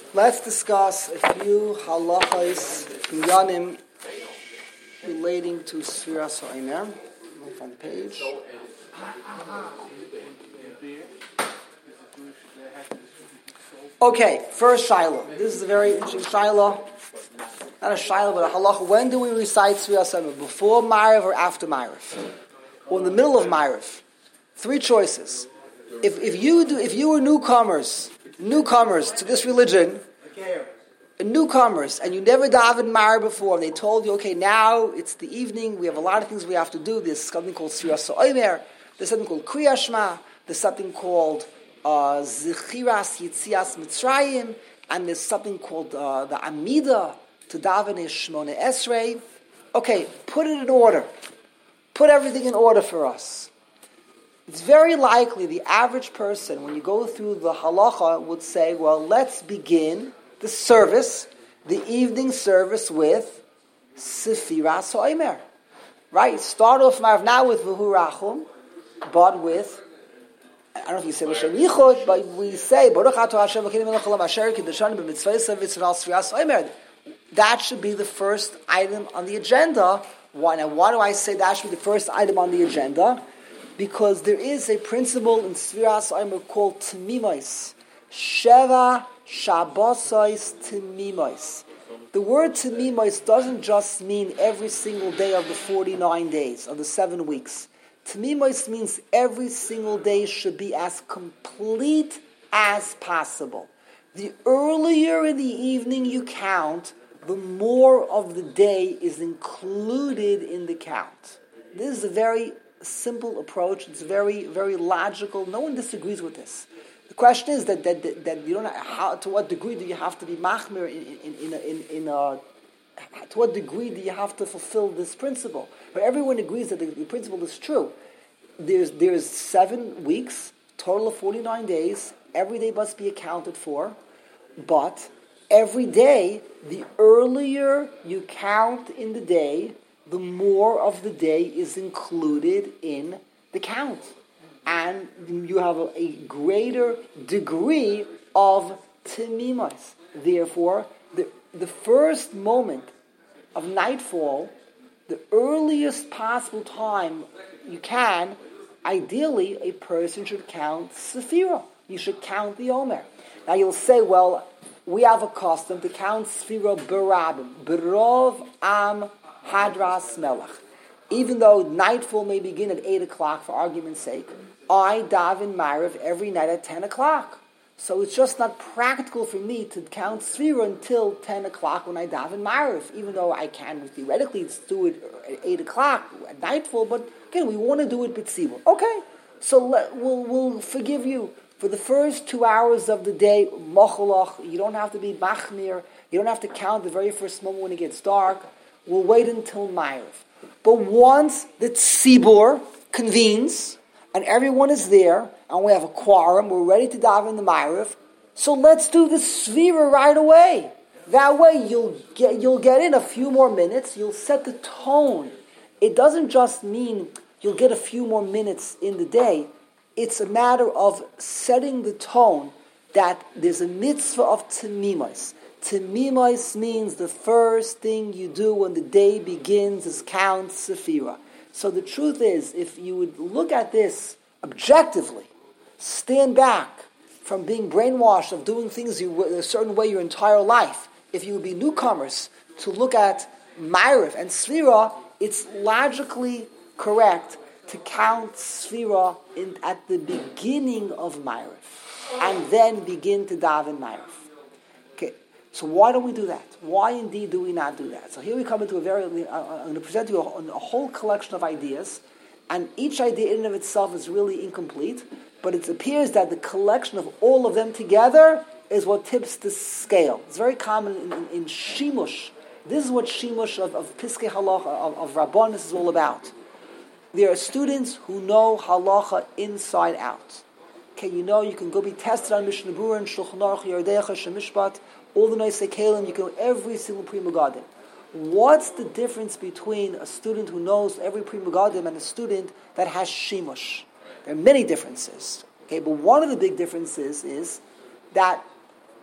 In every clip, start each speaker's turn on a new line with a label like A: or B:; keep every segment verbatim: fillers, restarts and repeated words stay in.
A: Let's discuss a few halachos, yanim, relating to Sfiras HaOmer. Move on page. Okay, first Shiloh. This is a very interesting Shiloh. Not a Shiloh, but a halacha. When do we recite Sfiras HaOmer? Before Ma'ariv or after Ma'ariv? Or in the middle of Ma'ariv? Three choices. If if you do, if you were newcomers, newcomers to this religion, newcomers, and you never davened Ma'ariv before, and they told you, okay, now it's the evening, we have a lot of things we have to do. There's something called Sfiras HaOmer, there's something called Kriyas Shema, there's something called uh, Zechiras Yitzias Mitzrayim, and there's something called uh, the Amida to daven is Shmona Esrei. Okay, put it in order. Put everything in order for us. It's very likely the average person, when you go through the halacha, would say, well, let's begin the service, the evening service with Sfiras HaOmer. Right? Start off now with V'hu Rachum, but with, I don't know if you say L'Shem Yichud, but we say, Baruch Atah Hashem Elokeinu melech haolam asher kiddushanu b'mitzvoseh v'tzivah Sfiras HaOmer. That should be the first item on the agenda. Why, now, why do I say that should be the first item on the agenda? Because there is a principle in Sfiras HaOmer called Temimos. Sheva Shabbosos Temimos. The word Temimos doesn't just mean every single day of the forty-nine days, of the seven weeks. Temimos means every single day should be as complete as possible. The earlier in the evening you count, the more of the day is included in the count. This is a very simple approach. It's very, very logical. No one disagrees with this. The question is that that, that, that you don't know how, to what degree do you have to be machmir in in in, in, in a, to what degree do you have to fulfill this principle? But everyone agrees that the, the principle is true. There's there's seven weeks, total of forty-nine days. Every day must be accounted for, but every day, the earlier you count in the day, the more of the day is included in the count. And you have a, a greater degree of temimos. Therefore, the, the first moment of nightfall, the earliest possible time you can, ideally, a person should count Sefirah. You should count the Omer. Now you'll say, well, we have a custom to count Sefirah Barabim, Berov Am Hadras Melech. Even though nightfall may begin at eight o'clock, for argument's sake, I daven Ma'ariv every night at ten o'clock. So it's just not practical for me to count Sefirah until ten o'clock when I daven Ma'ariv, even though I can theoretically do it at eight o'clock at nightfall, but again, we want to do it b'tzibur. Okay, so let, we'll, we'll forgive you. For the first two hours of the day, mochalach, you don't have to be machmir, you don't have to count the very first moment when it gets dark. We'll wait until Ma'ariv. But once the tzibur convenes, and everyone is there, and we have a quorum, we're ready to dive in the Ma'ariv, so let's do the Sefirah right away. That way you'll get, you'll get in a few more minutes, you'll set the tone. It doesn't just mean you'll get a few more minutes in the day. It's a matter of setting the tone that there's a mitzvah of temimos. Temimos means the first thing you do when the day begins is count Sefirah. So the truth is, if you would look at this objectively, stand back from being brainwashed of doing things you, a certain way your entire life, if you would be newcomers to look at Ma'ariv and Sefirah, it's logically correct to count Sefirah in, at the beginning of Ma'ariv, and then begin to daven Ma'ariv. Okay, so why don't we do that? Why indeed do we not do that? So here we come into a very, uh, I'm going to present you a, a whole collection of ideas, and each idea in and of itself is really incomplete, but it appears that the collection of all of them together is what tips the scale. It's very common in, in, in Shimush. This is what Shimush of, of Piskei Halacha, of, of Rabbanis is all about. There are students who know halacha inside out. Okay, you know you can go be tested on Mishnah Berurah and Shulchan Aruch, Yeredecha, Shemishpat, all the Noisei Kelim, you can know every single Pri Megadim. What's the difference between a student who knows every Pri Megadim and a student that has Shimush? There are many differences. Okay, but one of the big differences is that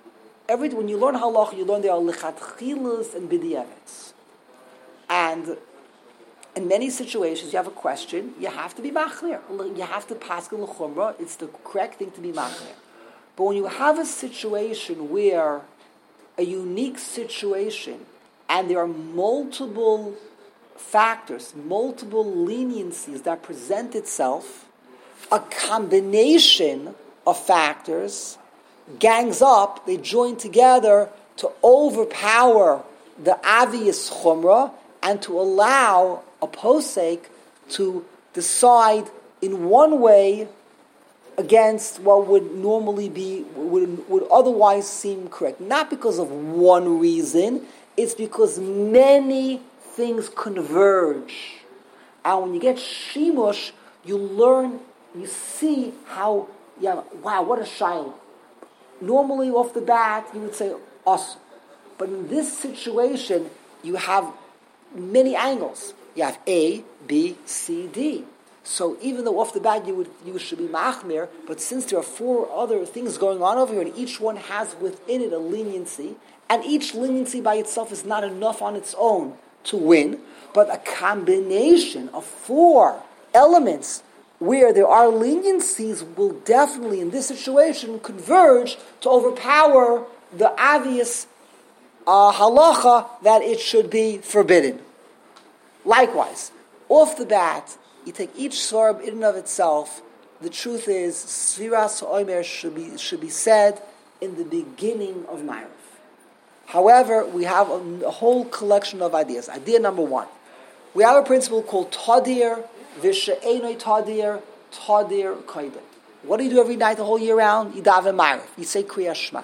A: every when you learn halacha, you learn there are lichatchilas and b'di'evets. And in many situations, you have a question, you have to be machmir. You have to paskin l'chumra. It's the correct thing to be machmir. But when you have a situation where a unique situation, and there are multiple factors, multiple leniencies that present itself, a combination of factors gangs up, they join together to overpower the obvious chumrah and to allow a posek to decide in one way against what would normally be, would, would otherwise seem correct. Not because of one reason, it's because many things converge. And when you get shimush, you learn, you see how, yeah, wow, what a shiloh. Normally, off the bat, you would say, awesome. But in this situation, you have many angles. You have A, B, C, D. So even though off the bat you would you should be machmir, but since there are four other things going on over here, and each one has within it a leniency, and each leniency by itself is not enough on its own to win, but a combination of four elements where there are leniencies will definitely, in this situation, converge to overpower the obvious uh, halacha that it should be forbidden. Likewise, off the bat, you take each sorb in and of itself. The truth is, Sfiras Omer should be should be said in the beginning of Ma'ariv. However, we have a, a whole collection of ideas. Idea number one, we have a principle called Tadir V'She'enoi Tadir Tadir Kaidem. What do you do every night the whole year round? You daven Ma'ariv. You say Kriya Shema.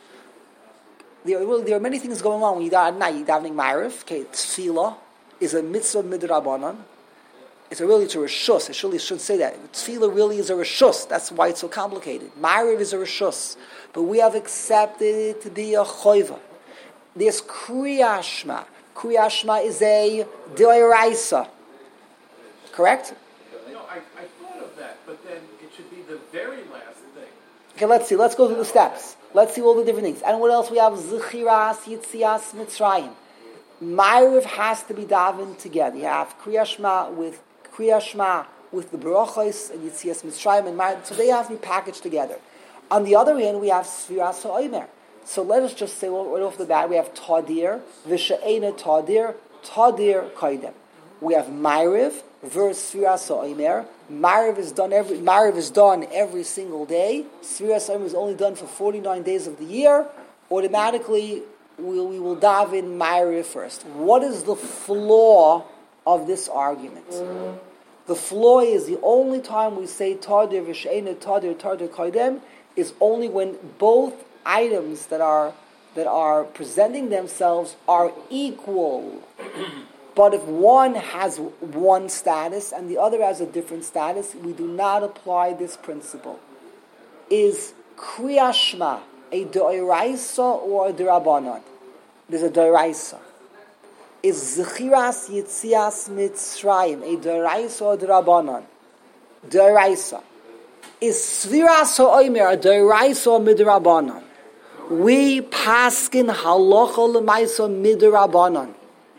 A: There, well, there are many things going on when you daven at night. You davening Ma'ariv. Okay, Tefillah is a mitzvah midrabanan. It's a really, it's a reshus. I surely should say that. Tefillah really is a reshus. That's why it's so complicated. Ma'ariv is a reshus. But we have accepted it to be a choiva. There's Kriya Shema. Kriya Shema is a d'oraisa. Correct?
B: No, I, I thought of that, but then it should be the very last thing.
A: Okay, let's see. Let's go through the steps. Let's see all the different things. And what else we have? Zechiras, Yitzias, Mitzrayim. Ma'ariv has to be davened together. You have Kriya Shema with Kriya Shema with the Barachos and Yitzias Mitzrayim and Ma'ariv. So they have to be packaged together. On the other hand, we have Sfiras HaOmer. So let us just say well, right off the bat, we have Tadir, V'She'ena Tadir, Tadir Kaidem. We have Ma'ariv versus Sfiras HaOmer. Ma'ariv is done every Ma'ariv is done every single day. Sfiras HaOmer is only done for forty-nine days of the year. Automatically, we, we will dive in Ma'ariv first. What is the flaw of this argument? Mm. The flaw is the only time we say Tadir V'She'ena Tadir Tadir Kaidem is only when both items that are that are presenting themselves are equal. But if one has one status and the other has a different status, we do not apply this principle. Is Kriya Shema a d'oraisa or a d'rabanan? There's a d'oraisa. Is Zechiras Yitzias Mitzrayim a d'oraisa or d'rabanan? D'oraisa. Is Sfiras HaOmer a d'oraisa or midrabanan? We paskin halacha l'maisa midrabanan.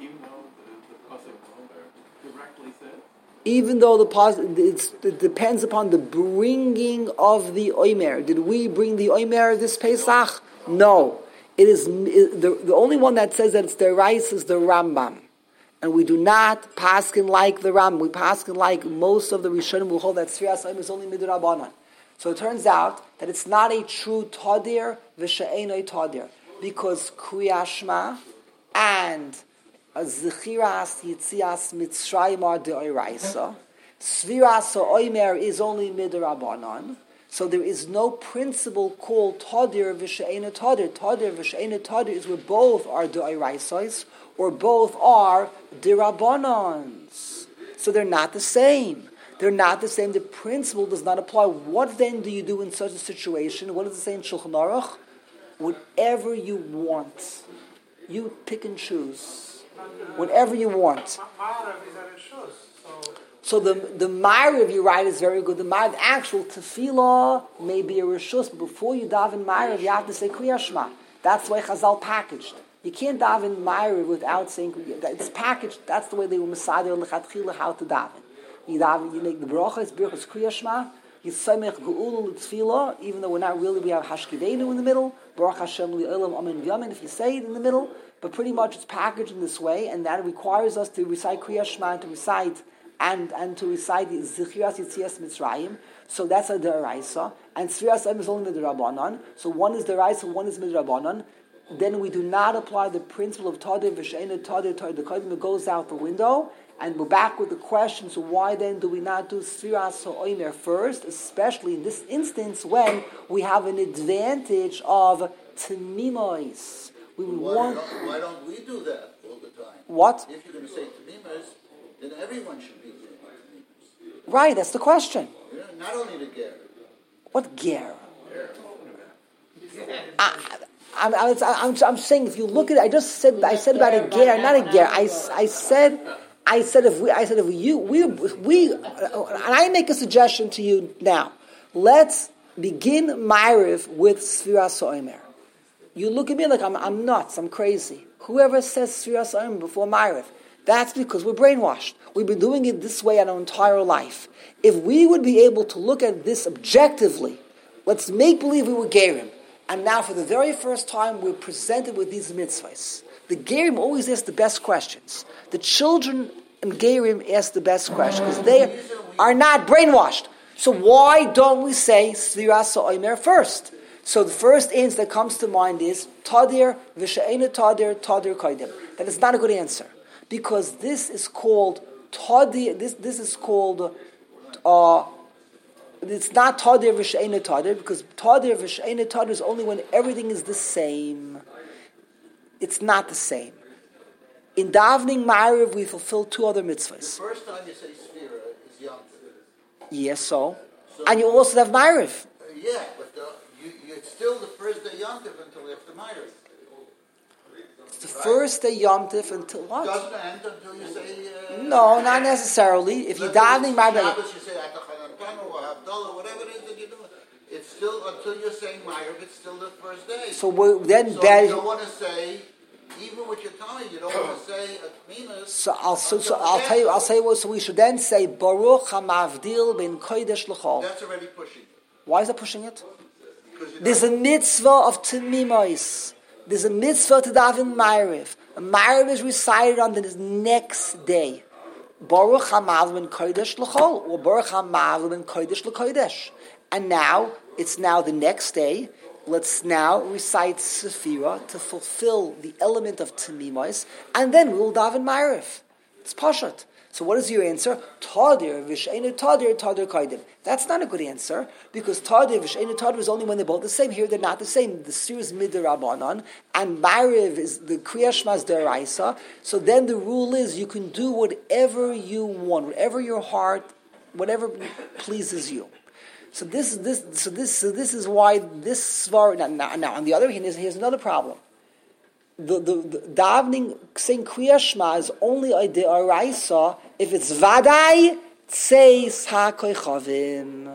A: Even though the positive, it's, it depends upon the bringing of the Omer. Did we bring the Omer this Pesach? No. It is it, the, the only one that says that it's the rice is the Rambam. And we do not paskin like the Rambam. We paskin like most of the Rishonim who hold that Sfiras HaOmer is only midrabanan. So it turns out that it's not a true Tadir V'She'enoi Tadir. Because Kriya Shema and Zechiras Yitzias Mitzrayim are d'oraisa. Sfiras HaOmer is only midrabanan. So there is no principle called Tadir V'She'enoi Tadir. Tadir V'She'enoi Tadir is where both are d'oraisos or both are d'rabanans. So they're not the same. They're not the same. The principle does not apply. What then do you do in such a situation? What does it say in Shulchan Aruch? Whatever you want. You pick and choose. Whatever you want. So the the Ma'ariv you write is very good. The Ma'ariv, actual tefillah may be a reshus, but before you daven Ma'ariv, you have to say Kriya Shema. That's the way Chazal packaged. You can't daven Ma'ariv without saying it's packaged. That's the way they were Masadir L'Chatchila how to daven. You daven, you make the bracha, it's Birchas Kriya Shema. You samech ge'ula l'tefillah, even though we're not really, we have Hashkiveinu in the middle. Baruch Hashem li'olam amen v'yamin, if you say it in the middle. But pretty much it's packaged in this way, and that requires us to recite Kriya Shema, and to recite and and to recite the Zichiras Yitzias Mitzrayim. So that's a deraisa, and Tzviras Em is only midrabanan. So one is deraisa, one is midrabanan. Then we do not apply the principle of Tadir v'she'ena Tadir Tadir. The Kodim goes out the window, and we're back with the question. So why then do we not do Tzviras Ha'omer first, especially in this instance when we have an advantage of Temimois? We would
C: why,
A: want.
C: don't, why don't we do that all the time?
A: What?
C: If you're going to say Temimois, then everyone should be doing Temimois.
A: Right, that's the question.
C: You know, not only the Ger.
A: What ger? I, I'm, I'm, I'm, I'm saying if you look at it, I just said I said about a ger, not a ger. I, I said I said if we I said if you we we and I make a suggestion to you now. Let's begin Ma'ariv with Sfiras Ha'omer. You look at me like I'm I'm nuts, I'm crazy. Whoever says Sfiras Ha'omer before Ma'ariv, that's because we're brainwashed. We've been doing it this way our entire life. If we would be able to look at this objectively, let's make believe we were Gerim. And now for the very first time we're presented with these mitzvahs. The Gerim always ask the best questions. The children in Gerim ask the best questions because they are not brainwashed. So why don't we say Sfiras Ha'omer first? So the first answer that comes to mind is Tadir v'she'ena Tadir Tadir Kodim. That is not a good answer. Because this is called Tadir, this, this is called uh, it's not Tadir v'she'ena Tadir, because Tadir v'she'ena Tadir is only when everything is the same. It's not the same. In davening Ma'ariv, we fulfill two other mitzvahs.
C: The first time you say Sfira is Yom Tov.
A: Yes, so. so. And you also have Ma'ariv.
C: Uh, yeah, but the, you, you, it's still the first day Yom Tov until after Ma'ariv.
A: It's the right? first day Yom Tov until what?
C: It doesn't end until you say... Uh,
A: no, not necessarily. If you're davening Ma'ariv...
C: Shabbos, you say Atachanantano or Havdalah, whatever it is that you do. It's still, until you're saying Ma'ariv, it's still the first day.
A: So we're, then...
C: So
A: bad,
C: you don't want to say... Even with your tongue, you don't want to say a Tmimus.
A: So I'll so, so I'll tell you I'll say what so we should then say Baruch HaMavdil ben Kodesh L'chol.
C: That's already pushing it.
A: Why is that pushing it? There's a mitzvah of Temimois. There's a mitzvah to daven Ma'ariv. A Ma'ariv is recited on the next day. Baruch HaMavdil ben Kodesh L'chol or Baruch HaMavdil ben Kodesh L'Kodesh. And now it's now the next day. Let's now recite Sefira to fulfill the element of Temimois, and then we will daven Ma'ariv. It's Pashat. So what is your answer? Tadir v'she'ena Tadir Tadir Kaidim. That's not a good answer, because Tadir v'she'ena Tadir is only when they're both the same. Here they're not the same. The Sefira is Midirabanan, and Ma'ariv is the Kriya Shema is Deraisa. So then the rule is you can do whatever you want, whatever your heart, whatever pleases you. So this is this. So this. So this is why this svar. Now, now, now, on the other hand, here's another problem. The the, the davening saying Kriya Shema is only a de'araisa if it's vaday tzeis hakoichavim.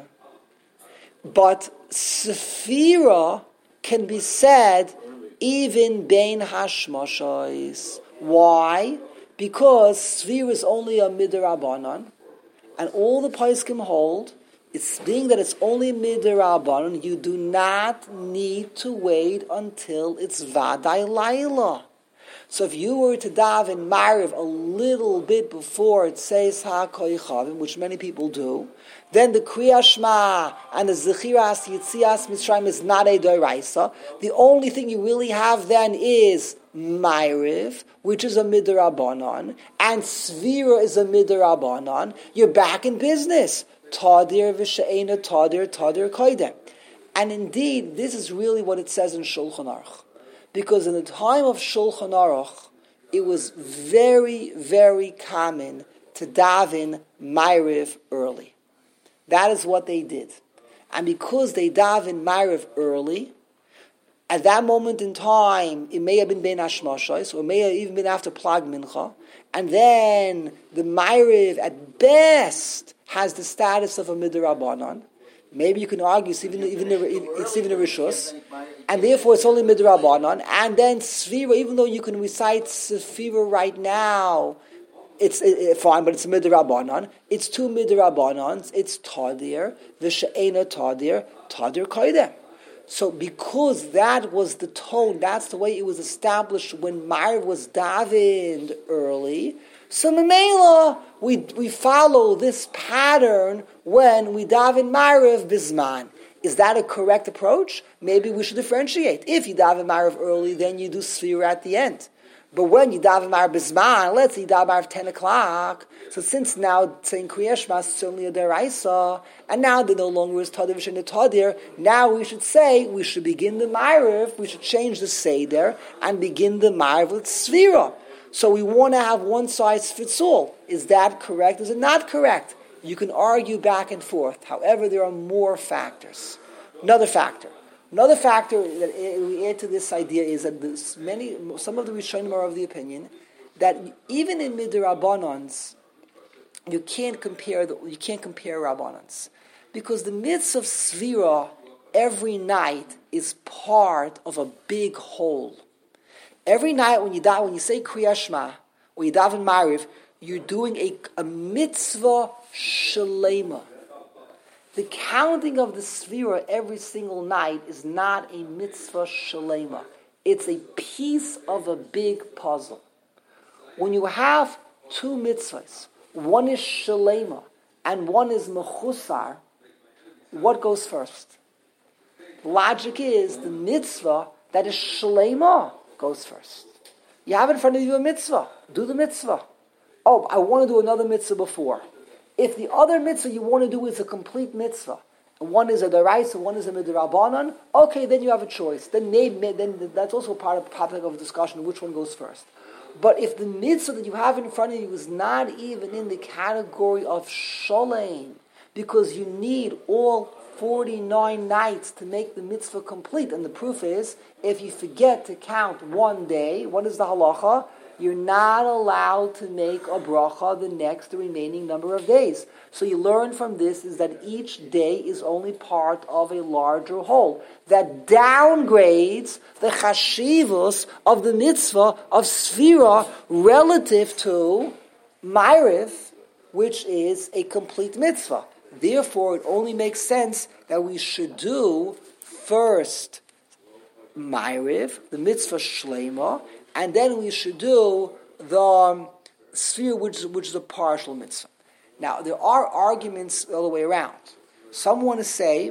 A: But Sefira can be said even bein hashmashos. Why? Because Sefira is only a midirabanan, and all the poskim hold. It's being that it's only midirabanan, you do not need to wait until it's vaday laila. So if you were to daven Ma'ariv a little bit before it says ha'koichavim, which many people do, then the Kriya Shema and the Zechiras Yitzias Mitzrayim is not a doraisa. The only thing you really have then is Ma'ariv, which is a midirabanan, and Svira is a midirabanan. You're back in business. Tadir v'she'ena tadir tadir koidem. And indeed, this is really what it says in Shulchan Aruch. Because in the time of Shulchan Aruch, it was very, very common to daven Ma'ariv early. That is what they did. And because they daven Ma'ariv early, at that moment in time, it may have been Ben Hashmashos, or it may have even been after Plag Mincha, and then the Ma'ariv, at best, has the status of a Midirabanan. Maybe you can argue it's even, even, it's even a Rishus. and therefore it's only midrabanan. And then Sfira, even though you can recite Sfira right now, it's it, it, fine, but it's midrabanan. It's two midrabanans. It's tadir, v'she'ena tadir, tadir kaidem. So because that was the tone, that's the way it was established when Ma'ariv was davened early, so Memela, we we follow this pattern when we daven Ma'ariv Bizman. Is that a correct approach? Maybe we should differentiate. If you daven Ma'ariv early, then you do Sfira at the end. But when you daven Ma'ariv Bizman, let's say you daven Ma'ariv ten o'clock, so since now saying Kriya Shema is certainly a deraisa, and now there no longer is Tadir V'She'ena Tadir, now we should say, we should begin the Ma'ariv, we should change the Seder, and begin the Ma'ariv with Sfira. So we want to have one size fits all. Is that correct? Is it not correct? You can argue back and forth. However, there are more factors. Another factor. Another factor that we add to this idea is that this many, some of the Rishonim are of the opinion that even in midrabbanans, you can't compare the, you can't compare rabbanans, because the mitzvah of svira every night is part of a big whole. Every night when you da, when you say Kriya Shema or you daven Ma'ariv, you're doing a, a mitzvah shalema. The counting of the Sfira every single night is not a mitzvah shalema. It's a piece of a big puzzle. When you have two mitzvahs, one is shalema and one is mechusar, what goes first? Logic is the mitzvah that is shalema goes first. You have in front of you a mitzvah. Do the mitzvah. Oh, I want to do another mitzvah before. If the other mitzvah you want to do is a complete mitzvah, and one is a deraisa, one is a midrabanan, okay, then you have a choice. Then, then that's also part of the topic of discussion, which one goes first. But if the mitzvah that you have in front of you is not even in the category of sholem, because you need all forty-nine nights to make the mitzvah complete, and the proof is, if you forget to count one day, what is the halacha? You're not allowed to make a bracha the next, the remaining number of days. So you learn from this is that each day is only part of a larger whole that downgrades the chashivus of the mitzvah of Sfira relative to Ma'ariv, which is a complete mitzvah. Therefore, it only makes sense that we should do first Ma'ariv, the mitzvah shlema, and then we should do the um, Sfira, which, which is a partial mitzvah. Now, there are arguments all the way around. Some want to say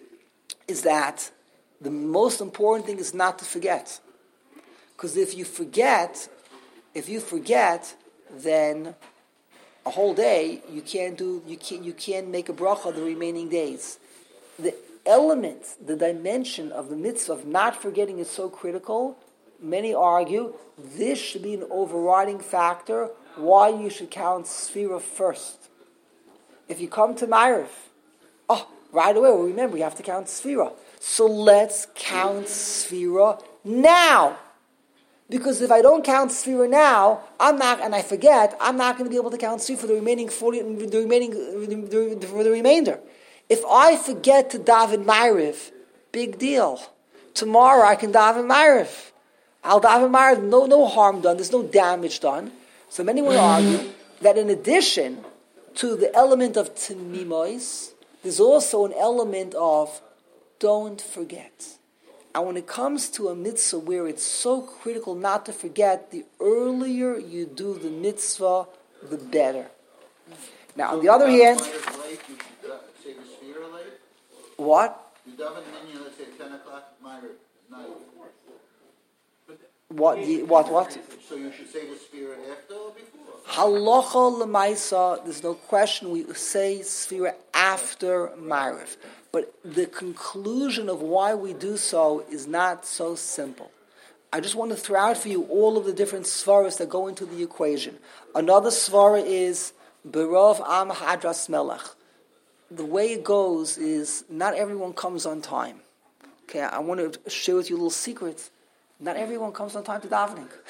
A: is that the most important thing is not to forget. Because if you forget, if you forget, then a whole day you can't do, you can't, you can't make a bracha the remaining days. The element, the dimension of the mitzvah of not forgetting is so critical. Many argue this should be an overriding factor why you should count Sfira first. If you come to Ma'ariv, oh, right away, well, remember, you have to count Sfira. So let's count Sfira now. Because if I don't count Sfira now, I'm not, and I forget, I'm not going to be able to count Sfira for the remaining forty, the remaining, for the remainder. If I forget to daven Ma'ariv, big deal. Tomorrow I can daven Ma'ariv. I'll daven Ma'ariv, no, no harm done, there's no damage done. So many will argue that in addition to the element of Temimois, there's also an element of don't forget. And when it comes to a mitzvah where it's so critical not to forget, the earlier you do the mitzvah, the better. Now, on the other hand, what?
C: You daven minyan, let's say ten o'clock Ma'ariv night.
A: What, the, what, what?
C: So you should say the Sfira after or before?
A: Halacha l'maisa, there's no question, we say Sfira after Ma'ariv. But the conclusion of why we do so is not so simple. I just want to throw out for you all of the different svaras that go into the equation. Another svara is Berov Am Hadras Melech. The way it goes is not everyone comes on time. Okay, I want to share with you a little secret. Not everyone comes on time to davening.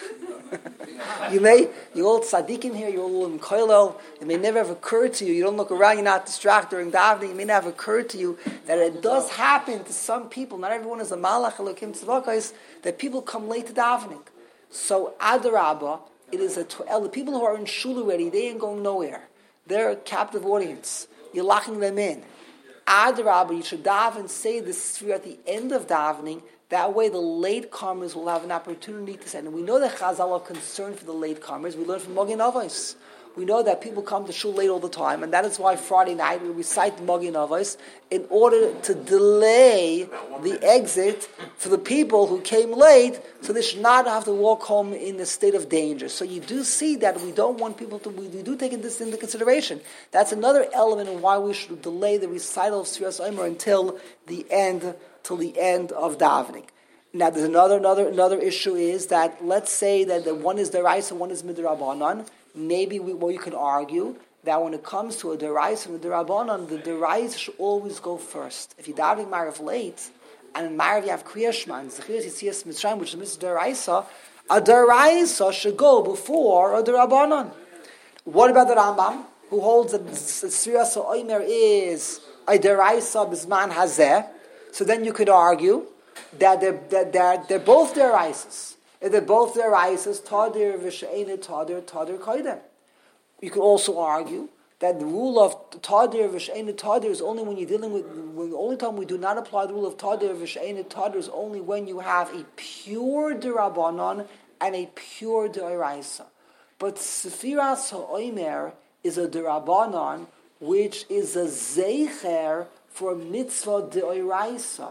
A: You may, you're all tzaddikim here, you're all in koilel. It may never have occurred to you. You don't look around, you're not distracted during davening. It may never have occurred to you that it does happen to some people. Not everyone is a malach elokim tzvakos. That people come late to davening. So adarabba, it is a the people who are in shul already. They ain't going nowhere. They're a captive audience. You're locking them in. Adarabba, you should daven, say this at the end of davening. That way the latecomers will have an opportunity to say. And we know that Chazal are concerned for the latecomers. We learn from Magen Avos. We know that people come to shul late all the time, and that is why Friday night we recite Magen Avos in order to delay the exit for the people who came late, so they should not have to walk home in a state of danger. So you do see that we don't want people to, we do take this into consideration. That's another element in why we should delay the recital of Sfiras Omer until the end, till the end of davening. Now, there's another another another issue is that let's say that the one is deraisa and one is midrabanan. Maybe we, well, you can argue that when it comes to a deraisa and a derabanan, the deraisa should always go first. If you're davening Marav late, and in Marav you have Kriyas Shema, and Zechiriyas Yitzias Mitzrayim, which is deraisa, a deraisa should go before a derabanan. What about the Rambam, who holds that Sfiras Omer is a deraisa bisman hazeh? So then you could argue that they're, that they're, they're both deraisas. If they're both deraisas, tadir v'she'ena tadir, tadir koidem. You could also argue that the rule of tadir v'she'ena tadir is only when you're dealing with, when the only time we do not apply the rule of tadir v'she'ena tadir is only when you have a pure derabanan and a pure deraisa. But Sfiras ha'omer is a derabanan, which is a zeicher for mitzvah deraisa.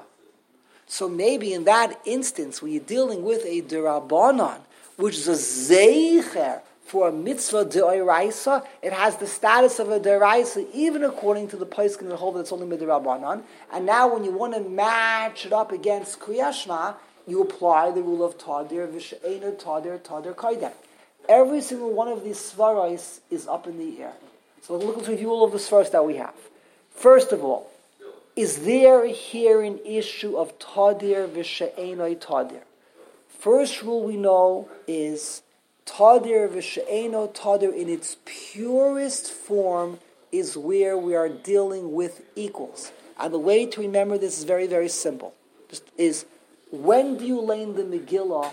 A: So maybe in that instance, when you're dealing with a derabanan, which is a zeicher for a mitzvah deoraisa, it has the status of a deraisa, even according to the poskim that hold that it's only midirabanan. And now, when you want to match it up against Kriyas Shema, you apply the rule of tadir v'she'ena tadir tadir kaidem. Every single one of these svaros is up in the air. So let's review all of the svaros that we have. First of all, is there here an issue of tadir v'she'enoi tadir? First rule we know is tadir v'she'eno tadir in its purest form is where we are dealing with equals. And the way to remember this is very, very simple. Just is, when do you learn the Megillah?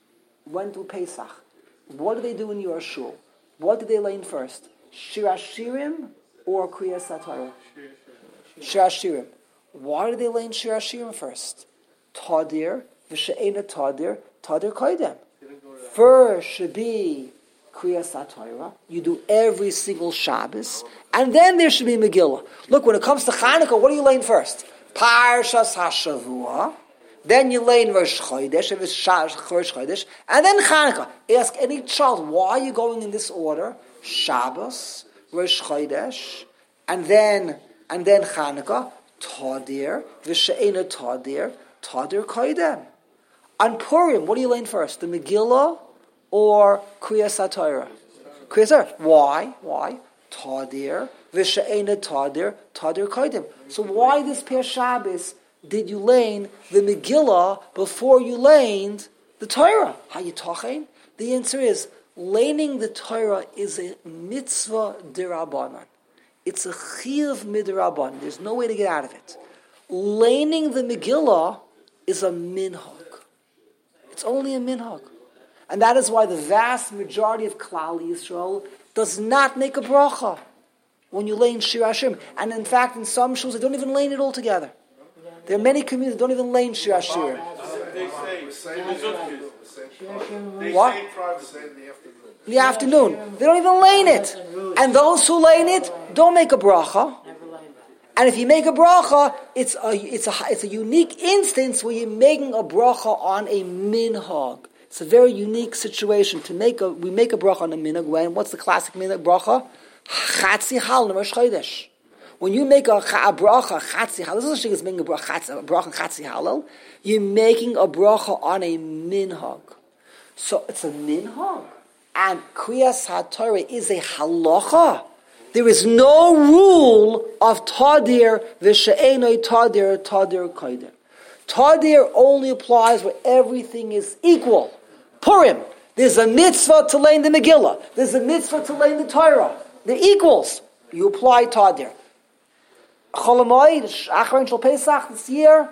A: When do Pesach? What do they do in your shul? What do they learn first? Shir Hashirim or Kriyas HaTorah? Shir Hashirim. Why do they learn Shir Hashirim first? Tadir, v'she'ena tadir, tadir koidem. First should be Kriyas HaTorah. You do every single Shabbos, and then there should be Megillah. Look, when it comes to Chanukah, what do you learn first? Parshas HaShavua. Then you learn Rosh Chodesh, if it's Rosh Chodesh, and then Chanukah. Ask any child, why are you going in this order? Shabbos, Rosh Chodesh, and then and then Chanukah, Tadir, V'she'ena Tadir, Tadir Koidem. On Purim, what do you learn first? The Megillah or Kriyas HaTorah? Kriyas HaTorah. Why? Why? Tadir, V'she'ena Tadir, Tadir Koidem. So why this Pir Shabbos did you learn the Megillah before you learned the Torah? How you talking? The answer is, learning the Torah is a mitzvah derabanan. It's a chiyuv midrabanan. There's no way to get out of it. Learning the Megillah is a minhag. It's only a minhag. And that is why the vast majority of Klal Yisrael does not make a bracha when you learn Shir Hashirim. And in fact, in some shuls, they don't even learn it altogether. There are many communities that don't even learn Shir Hashirim. What? In the afternoon. They don't even learn it. And those who learn it don't make a bracha. And if you make a bracha, it's a it's a it's a unique instance where you're making a bracha on a minhag. It's a very unique situation to make a we make a bracha on a minhag. When what's the classic minhag bracha? Chatzi hal Rosh Chodesh. When you make a, a bracha chatzi halal, this is a making a bracha, a bracha chatzi halal. You're making a bracha on a minhag. So it's a minhag, and Kriyas HaTorah is a halacha. There is no rule of tadir v'she'enoi tadir tadir koidem. Tadir only applies where everything is equal. Purim, There's a mitzvah to learn the Megillah. There's a mitzvah to learn the Torah. They're equals. You apply Tadir. Chol Hamoed, Acharon Shel Pesach this year,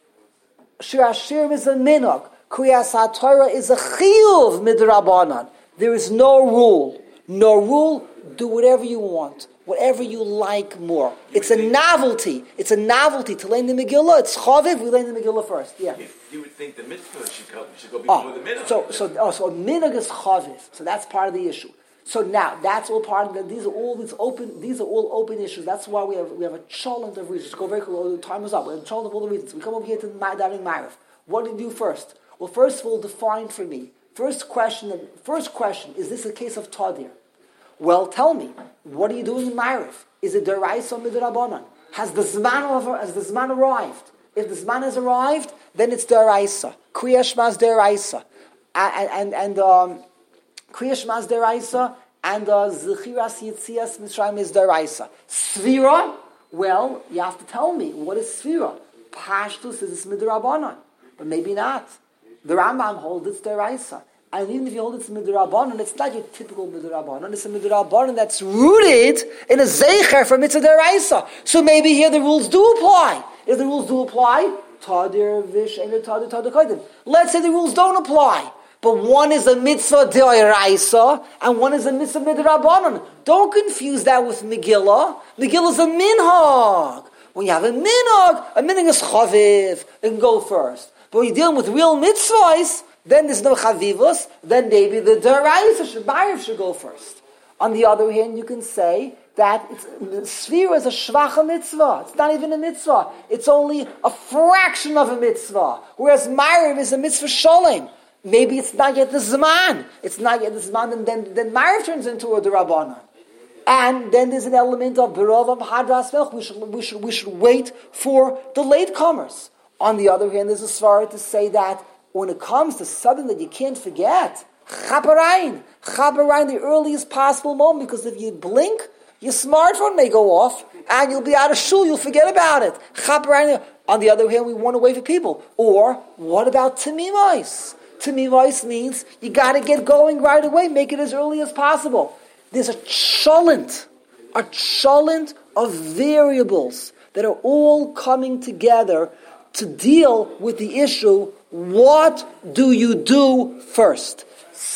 A: Shir Hashirim is a minhag. Kriyas HaTorah is a chiyuv midrabanan. There is no rule. No rule. Do whatever you want, whatever you like more. You it's a think, novelty. It's a novelty to learn the Megillah. It's chaviv. We learn the Megillah first. Yeah.
D: You would think the mitzvah should go, should go before
A: oh,
D: the minhag.
A: So, so, oh, so a minhag is chaviv. So that's part of the issue. So now that's all part of the. These are all these open. These are all open issues. That's why we have we have a cholent of reasons. Go very quickly. The time is up. We have a cholent of all the reasons. We come over here to the davening ma'ariv. What do you do first? Well, first of all, define for me. First question. First question: is this a case of tadir? Well, tell me, what are you doing in ma'ariv? Is it deraisa or midrabanan? Has the zman over? Has the zman arrived? If the zman has arrived, then it's deraisa. Kriya Shema is deraisa, and and and um, Kriya Shema is deraisa, and Zechiras Yitzias Mitzrayim is deraisa. Svira, well, you have to tell me what is svira. Pashtus is it's midrabanan, but maybe not. The Rambam holds it's deraisa. And even if you hold it's midrabanan, it's not your typical midrabanan. It's a midrabanan that's rooted in a zeicher from mitzvah deraisa. So maybe here the rules do apply. If the rules do apply, tadir vish and tadir tadir kaidim. Let's say the rules don't apply, but one is a mitzvah deraisa and one is a mitzvah midrabanan. Don't confuse that with Megillah. Megillah is a minhag. When you have a minhag, a minhag is chaviv. It can go first. But when you're dealing with real mitzvahs, then there's no chavivos, then maybe the deraisa should, ma'ariv should go first. On the other hand, you can say that it's, the sphere is a shvacha mitzvah. It's not even a mitzvah. It's only a fraction of a mitzvah. Whereas ma'ariv is a mitzvah sholem. Maybe it's not yet the zman. It's not yet the zman, and then, then ma'ariv turns into a derabanan. And then there's an element of beravam hadras melch. We should, we should, we should wait for the latecomers. On the other hand, there's a svara to say that when it comes to something that you can't forget, Chabarain, Chabarain, the earliest possible moment, because if you blink, your smartphone may go off, and you'll be out of shul, you'll forget about it. Chabarain. On the other hand, we want to wait for people. Or, what about Tamimais? Tamimais means you got to get going right away, make it as early as possible. There's a cholent, a cholent of variables that are all coming together to deal with the issue, what do you do first?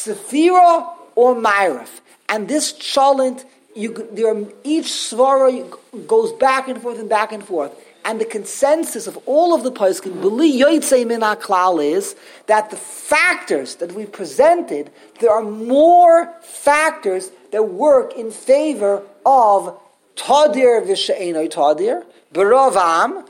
A: Sefira or Ma'ariv? And this cholent, you, there are, each svara goes back and forth and back and forth. And the consensus of all of the poskim, b'li yotzei min haklal, is that the factors that we presented, there are more factors that work in favor of tadir v'she'enoi tadir, b'ravam,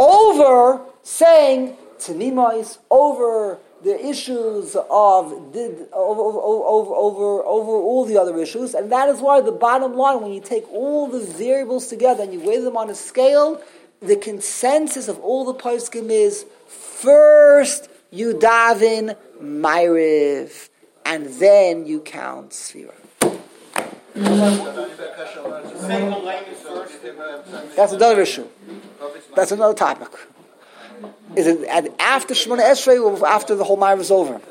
A: over saying Tamimais, over the issues of did over over, over over over all the other issues, and that is why the bottom line, when you take all the variables together and you weigh them on a scale, the consensus of all the poskim is first you daven ma'ariv, and then you count sfira. That's another issue. That's another topic. Is it after Shemona Esrei or after the whole ma'ariv is over?